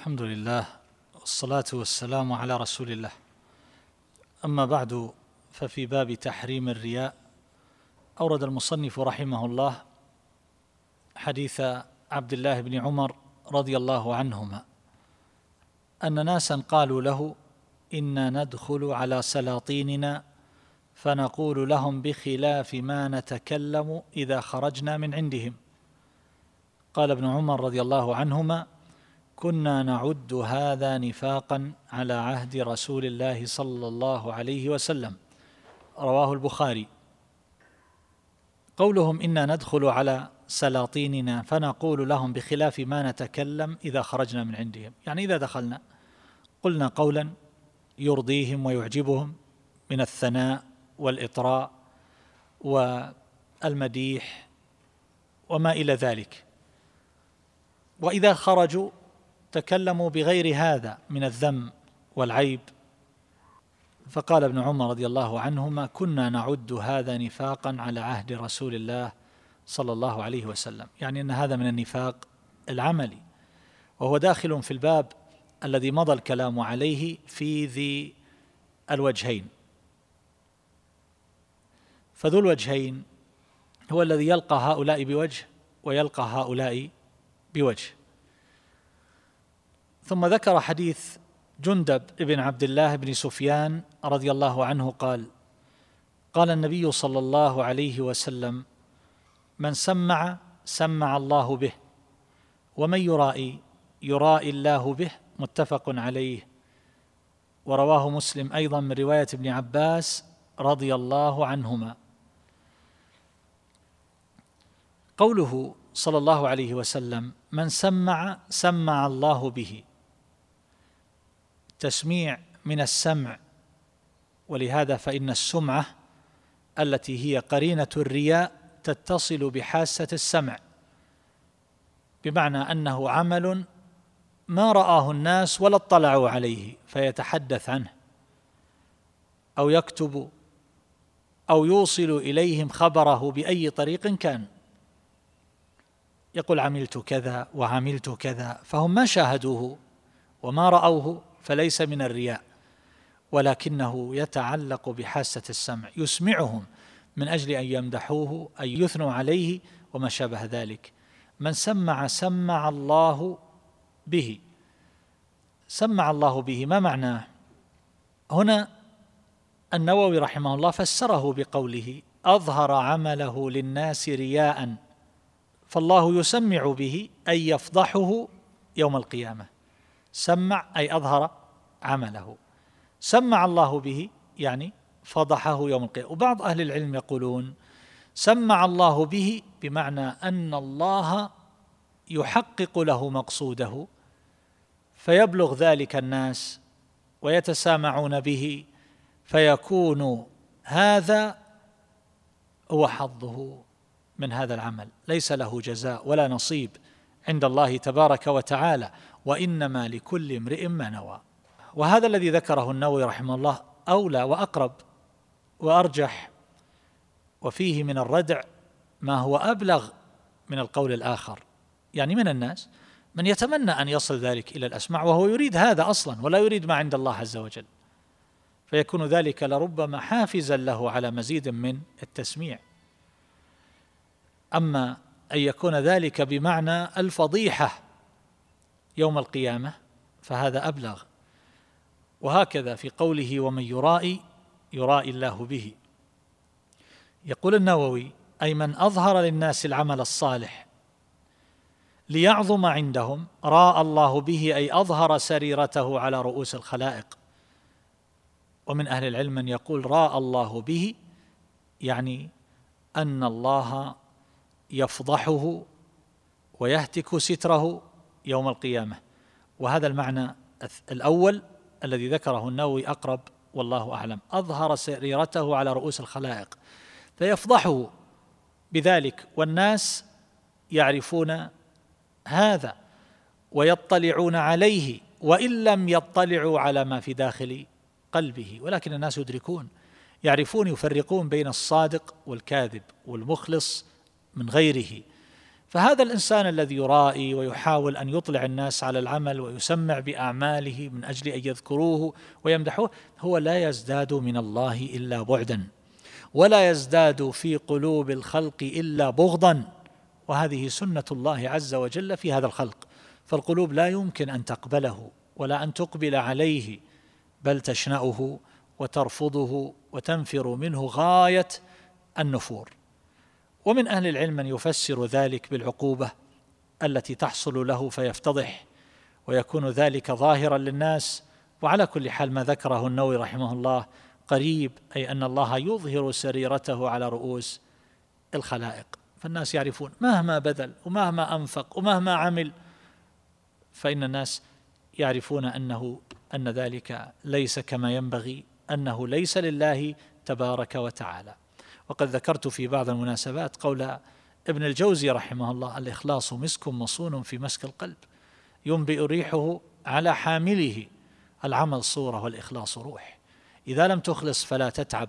الحمد لله والصلاة والسلام على رسول الله. أما بعد، ففي باب تحريم الرياء أورد المصنف رحمه الله حديث عبد الله بن عمر رضي الله عنهما أن ناسا قالوا له: إنا ندخل على سلاطيننا فنقول لهم بخلاف ما نتكلم إذا خرجنا من عندهم. قال ابن عمر رضي الله عنهما: كنا نعد هذا نفاقا على عهد رسول الله صلى الله عليه وسلم. رواه البخاري. قولهم إنا ندخل على سلاطيننا فنقول لهم بخلاف ما نتكلم إذا خرجنا من عندهم، يعني إذا دخلنا قلنا قولا يرضيهم ويعجبهم من الثناء والإطراء والمديح وما إلى ذلك، وإذا خرجوا تكلموا بغير هذا من الذم والعيب. فقال ابن عمر رضي الله عنهما: كنا نعد هذا نفاقا على عهد رسول الله صلى الله عليه وسلم، يعني أن هذا من النفاق العملي، وهو داخل في الباب الذي مضى الكلام عليه في ذي الوجهين. فذو الوجهين هو الذي يلقى هؤلاء بوجه ويلقى هؤلاء بوجه. ثم ذكر حديث جندب بن عبد الله بن سفيان رضي الله عنه قال: قال النبي صلى الله عليه وسلم: من سمع سمع الله به، ومن يرائي يرائي الله به. متفق عليه. ورواه مسلم أيضا من رواية ابن عباس رضي الله عنهما. قوله صلى الله عليه وسلم: من سمع سمع الله به، تسميع من السمع، ولهذا فإن السمعة التي هي قرينة الرياء تتصل بحاسة السمع، بمعنى أنه عمل ما رآه الناس ولا اطلعوا عليه فيتحدث عنه أو يكتب أو يوصل إليهم خبره بأي طريق كان، يقول عملت كذا وعملت كذا، فهم ما شاهدوه وما رأوه، فليس من الرياء، ولكنه يتعلق بحاسة السمع، يسمعهم من أجل أن يمدحوه أن يثنوا عليه وما شابه ذلك. من سمع سمع الله به. سمع الله به ما معناه؟ هنا النووي رحمه الله فسره بقوله: أظهر عمله للناس رياء، فالله يسمع به أي يفضحه يوم القيامة. سمع أي أظهر عمله، سمع الله به يعني فضحه يوم القيامة. وبعض أهل العلم يقولون: سمع الله به بمعنى أن الله يحقق له مقصوده فيبلغ ذلك الناس ويتسامعون به، فيكون هذا هو حظه من هذا العمل، ليس له جزاء ولا نصيب عند الله تبارك وتعالى، وإنما لكل امرئ ما نوى. وهذا الذي ذكره النووي رحمه الله أولى وأقرب وأرجح، وفيه من الردع ما هو أبلغ من القول الآخر. يعني من الناس من يتمنى أن يصل ذلك إلى الأسماع وهو يريد هذا أصلا ولا يريد ما عند الله عز وجل، فيكون ذلك لربما حافزا له على مزيد من التسميع. أما أن يكون ذلك بمعنى الفضيحة يوم القيامة فهذا أبلغ. وهكذا في قوله: ومن يرائي يرائي الله به. يقول النووي: أي من أظهر للناس العمل الصالح ليعظم عندهم راى الله به، أي أظهر سريرته على رؤوس الخلائق. ومن أهل العلم من يقول: راى الله به يعني أن الله يفضحه ويهتك ستره يوم القيامة. وهذا المعنى الأول الذي ذكره النووي أقرب والله أعلم. أظهر سريرته على رؤوس الخلائق فيفضحه بذلك، والناس يعرفون هذا ويطلعون عليه، وإن لم يطلعوا على ما في داخل قلبه، ولكن الناس يدركون، يعرفون، يفرقون بين الصادق والكاذب والمخلص من غيره، فهذا الإنسان الذي يرائي ويحاول أن يطلع الناس على العمل ويسمع بأعماله من أجل أن يذكروه ويمدحوه، هو لا يزداد من الله إلا بعدا، ولا يزداد في قلوب الخلق إلا بغضا، وهذه سنة الله عز وجل في هذا الخلق. فالقلوب لا يمكن أن تقبله ولا أن تقبل عليه، بل تشنأه وترفضه وتنفر منه غاية النفور. ومن أهل العلم من يفسر ذلك بالعقوبة التي تحصل له فيفتضح ويكون ذلك ظاهرا للناس. وعلى كل حال ما ذكره النووي رحمه الله قريب، أي أن الله يظهر سريرته على رؤوس الخلائق، فالناس يعرفون مهما بذل ومهما أنفق ومهما عمل، فإن الناس يعرفون أن ذلك ليس كما ينبغي، أنه ليس لله تبارك وتعالى. وقد ذكرت في بعض المناسبات قول ابن الجوزي رحمه الله: الإخلاص مسك مصون في مسك القلب، ينبئ ريحه على حامله، العمل صورة والإخلاص روح. إذا لم تخلص فلا تتعب،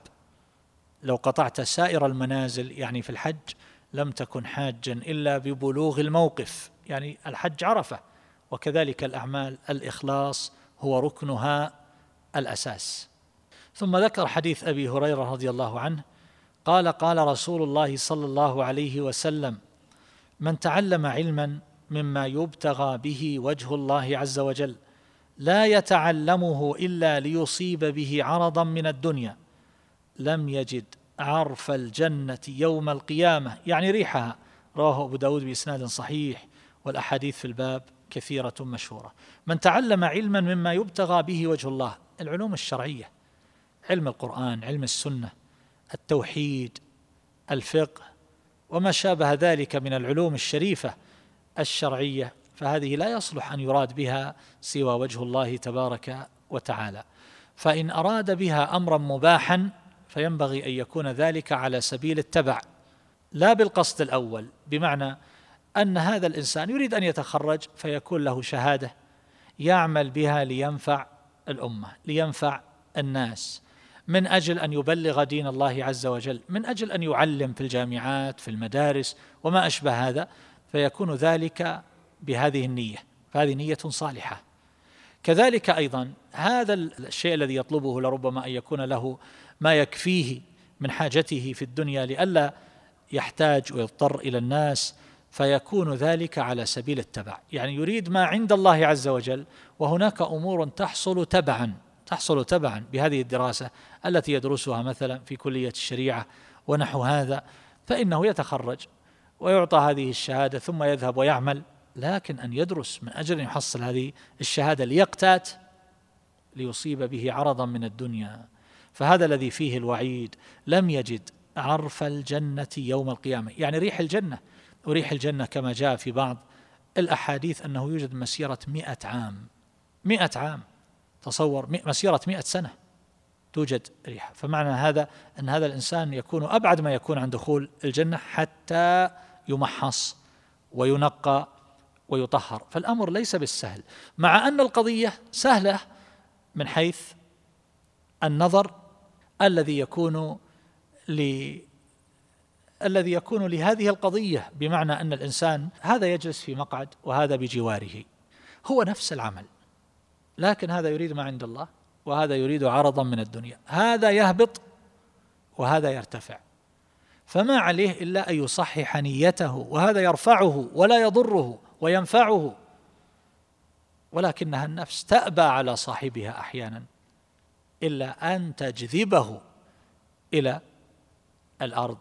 لو قطعت سائر المنازل يعني في الحج لم تكن حاجا إلا ببلوغ الموقف، يعني الحج عرفة، وكذلك الأعمال الإخلاص هو ركنها الأساس. ثم ذكر حديث أبي هريرة رضي الله عنه قال: قال رسول الله صلى الله عليه وسلم: من تعلم علما مما يبتغى به وجه الله عز وجل لا يتعلمه إلا ليصيب به عرضا من الدنيا لم يجد عرف الجنة يوم القيامة، يعني ريحها. رواه أبو داود بإسناد صحيح، والأحاديث في الباب كثيرة مشهورة. من تعلم علما مما يبتغى به وجه الله، العلوم الشرعية، علم القرآن، علم السنة، التوحيد، الفقه، وما شابه ذلك من العلوم الشريفة الشرعية، فهذه لا يصلح أن يراد بها سوى وجه الله تبارك وتعالى. فإن أراد بها أمرا مباحا فينبغي أن يكون ذلك على سبيل التبع لا بالقصد الأول، بمعنى أن هذا الإنسان يريد أن يتخرج فيكون له شهادة يعمل بها لينفع الأمة، لينفع الناس، من أجل أن يبلغ دين الله عز وجل، من أجل أن يعلم في الجامعات في المدارس وما أشبه هذا، فيكون ذلك بهذه النية، فهذه نية صالحة. كذلك أيضا هذا الشيء الذي يطلبه لربما أن يكون له ما يكفيه من حاجته في الدنيا لئلا يحتاج ويضطر إلى الناس، فيكون ذلك على سبيل التبع، يعني يريد ما عند الله عز وجل، وهناك أمور تحصل تبعا بهذه الدراسة التي يدرسها مثلا في كلية الشريعة ونحو هذا، فإنه يتخرج ويعطى هذه الشهادة ثم يذهب ويعمل. لكن أن يدرس من أجل أن يحصل هذه الشهادة ليقتات ليصيب به عرضا من الدنيا، فهذا الذي فيه الوعيد: لم يجد عرف الجنة يوم القيامة، يعني ريح الجنة. وريح الجنة كما جاء في بعض الأحاديث أنه يوجد مسيرة 100 عام، 100 عام، تصور مسيرة 100 سنة توجد ريحة. فمعنى هذا أن هذا الإنسان يكون أبعد ما يكون عن دخول الجنة حتى يمحص وينقى ويطهر. فالأمر ليس بالسهل، مع أن القضية سهلة من حيث النظر الذي يكون لهذه القضية، بمعنى أن الإنسان هذا يجلس في مقعد وهذا بجواره، هو نفس العمل، لكن هذا يريد ما عند الله وهذا يريد عرضا من الدنيا، هذا يهبط وهذا يرتفع، فما عليه إلا أن يصحح نيته، وهذا يرفعه ولا يضره وينفعه، ولكنها النفس تأبى على صاحبها أحيانا إلا أن تجذبه إلى الأرض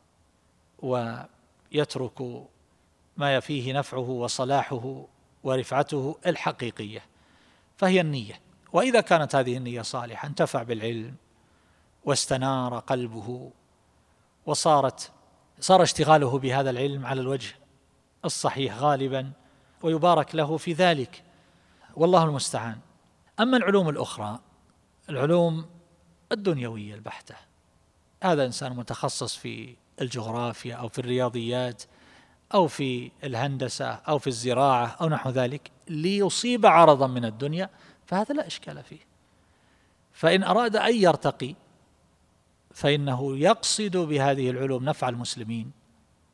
ويترك ما فيه نفعه وصلاحه ورفعته الحقيقية، فهي النية. وإذا كانت هذه النية صالحة انتفع بالعلم واستنار قلبه صار اشتغاله بهذا العلم على الوجه الصحيح غالبا، ويبارك له في ذلك، والله المستعان. أما العلوم الأخرى، العلوم الدنيوية البحتة، هذا إنسان متخصص في الجغرافيا أو في الرياضيات أو في الهندسة أو في الزراعة أو نحو ذلك ليصيب عرضا من الدنيا، فهذا لا إشكال فيه. فإن أراد أن يرتقي فإنه يقصد بهذه العلوم نفع المسلمين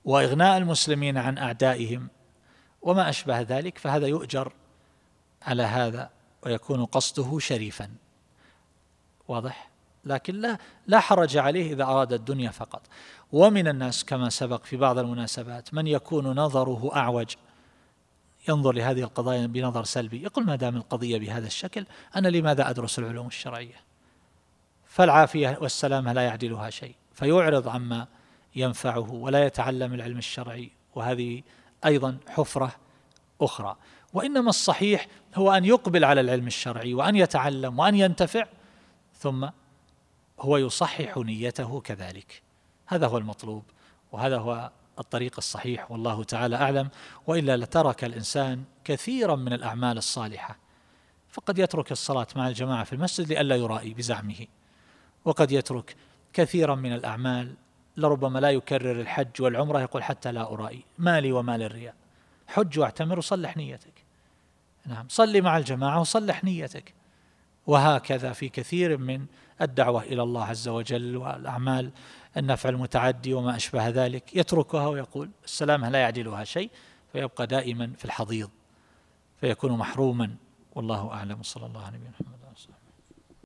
وإغناء المسلمين عن أعدائهم وما أشبه ذلك، فهذا يؤجر على هذا ويكون قصده شريفا. واضح؟ لكن لا حرج عليه إذا أراد الدنيا فقط. ومن الناس كما سبق في بعض المناسبات من يكون نظره أعوج، ينظر لهذه القضايا بنظر سلبي، يقول ما دام القضية بهذا الشكل أنا لماذا أدرس العلوم الشرعية؟ فالعافية والسلامة لا يعدلها شيء، فيعرض عما ينفعه ولا يتعلم العلم الشرعي، وهذه أيضا حفرة أخرى. وإنما الصحيح هو أن يقبل على العلم الشرعي وأن يتعلم وأن ينتفع، ثم هو يصحح نيته كذلك. هذا هو المطلوب، وهذا هو الطريق الصحيح، والله تعالى أعلم. وإلا لترك الإنسان كثيرا من الأعمال الصالحة، فقد يترك الصلاة مع الجماعة في المسجد لئلا يرائي بزعمه، وقد يترك كثيرا من الأعمال، لربما لا يكرر الحج والعمرة، يقول حتى لا أرائي، مالي ومال الرياء. حج واعتمر وصلح نيتك، نعم، صلي مع الجماعة وصلح نيتك. وهكذا في كثير من الدعوة إلى الله عز وجل والأعمال النفع المتعدي وما أشبه ذلك، يتركها ويقول السلامة لا يعدلها شيء، فيبقى دائما في الحضيض، فيكون محروما. والله أعلم، صلى الله عليه وسلم.